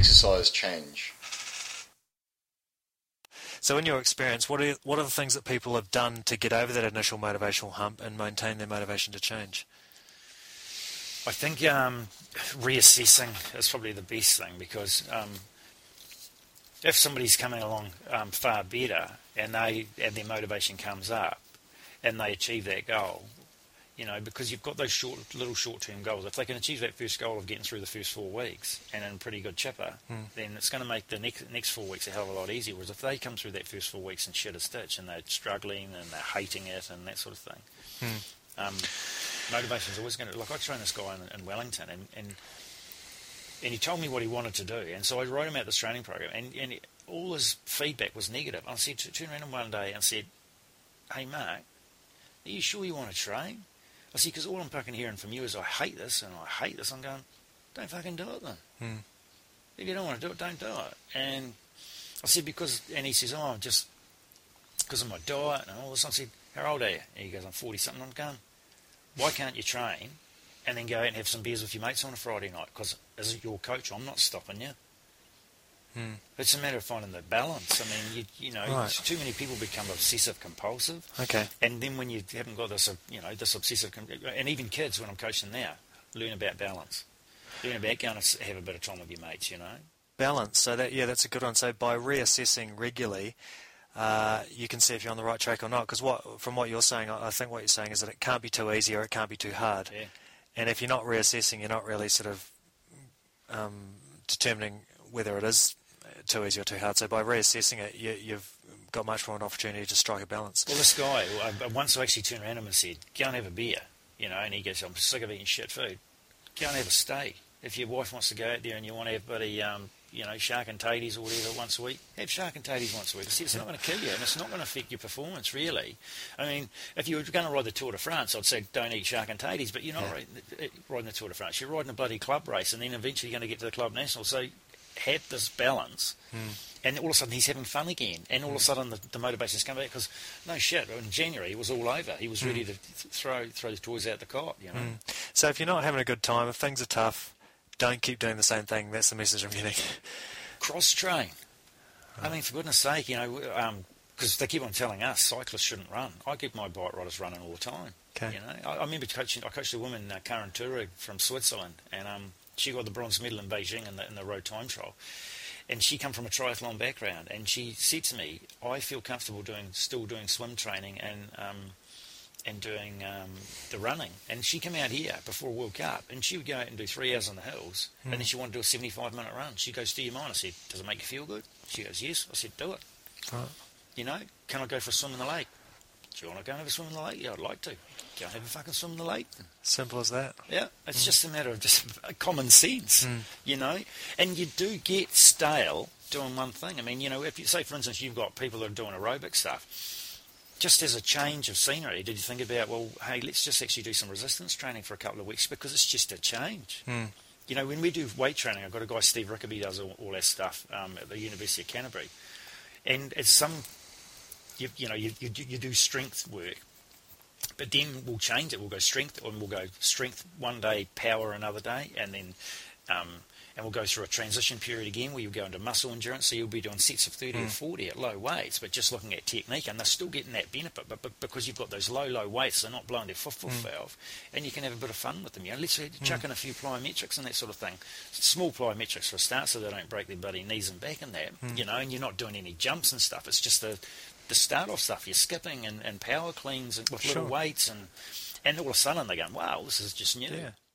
exercise change? So in your experience, what are the things that people have done to get over that initial motivational hump and maintain their motivation to change? I think reassessing is probably the best thing, because if somebody's coming along far better and their motivation comes up and they achieve that goal, because you've got those short-term goals. If they can achieve that first goal of getting through the first 4 weeks and in a pretty good chipper, then it's going to make the next 4 weeks a hell of a lot easier. Whereas if they come through that first 4 weeks in shit a stitch and they're struggling and they're hating it and that sort of thing, motivation is always going to... Like, I trained this guy in Wellington, and he told me what he wanted to do, and so I wrote him out this training program, and all his feedback was negative. I said, turned around him one day and said, "Hey, Mark, are you sure you want to train?" I said, "Because all I'm fucking hearing from you is I hate this and I hate this." I'm going, "Don't fucking do it then. If you don't want to do it, don't do it." And I said, and he says, "Oh, just because of my diet and all this." I said, "How old are you?" And he goes, "I'm 40-something. I'm going, "Why can't you train and then go out and have some beers with your mates on a Friday night? Because as your coach, I'm not stopping you." It's a matter of finding the balance. I mean, Right. Too many people become obsessive compulsive. Okay. And then when you haven't got this, this obsessive, and even kids, when I'm coaching now, learn about balance. Learn about going to have a bit of time with your mates, Balance. So that's a good one. So by reassessing regularly, you can see if you're on the right track or not. Because from what you're saying, I think what you're saying is that it can't be too easy or it can't be too hard. Yeah. And if you're not reassessing, you're not really sort of determining whether it is too easy or too hard. So by reassessing it, you've got much more an opportunity to strike a balance. Well, this guy, once I actually turned around him and said, "Go and have a beer," and he goes, "I'm sick of eating shit food. Go and have a steak. If your wife wants to go out there and you want to have bloody, shark and taties or whatever once a week, have shark and taties once a week." See, it's not going to kill you, and it's not going to affect your performance, really. I mean, if you were going to ride the Tour de France, I'd say don't eat shark and taties, but you're not riding the Tour de France. You're riding a bloody club race, and then eventually you're going to get to the Club National. So have this balance, and all of a sudden he's having fun again, and all of a sudden the motivation's come back, because no shit, in January it was all over. He was ready to throw the toys out the cot, So if you're not having a good time, if things are tough, don't keep doing the same thing. That's the message I'm getting. Cross-train. I mean, for goodness sake, because they keep on telling us cyclists shouldn't run. I keep my bike riders running all the time. Okay. I remember I coached a woman, Karen Turig from Switzerland, and she got the bronze medal in Beijing in the road time trial. And she come from a triathlon background, and she said to me, "I feel comfortable still doing swim training and doing the running." And she came out here before World Cup, and she would go out and do 3 hours on the hills, and then she wanted to do a 75-minute run. She goes, "Do you mind?" I said, "Does it make you feel good?" She goes, "Yes." I said, "Do it." Right. Can I go for a swim in the lake? Do you want to go and have a swim in the lake? Yeah, I'd like to. Go and have a fucking swim in the lake. Simple as that. Yeah, it's just a matter of just common sense, And you do get stale doing one thing. I mean, if you say, for instance, you've got people that are doing aerobic stuff, just as a change of scenery, did you think about, well, hey, let's just actually do some resistance training for a couple of weeks, because it's just a change. When we do weight training, I've got a guy, Steve Rickaby, does all that stuff at the University of Canterbury, and it's you do strength work. But then we'll change it. We'll go strength, and we'll go strength one day, power another day, and then and we'll go through a transition period again where you'll go into muscle endurance. So you'll be doing sets of 30 or 40 at low weights, but just looking at technique, and they're still getting that benefit. But because you've got those low weights, they're not blowing their fifth valve, and you can have a bit of fun with them. Let's chuck in a few plyometrics and that sort of thing. Small plyometrics for a start, so they don't break their bloody knees and back and that. And you're not doing any jumps and stuff. It's just the start off stuff. You're skipping and power cleans with little weights, and all of a sudden they're going, "Wow, this is just new." Yeah.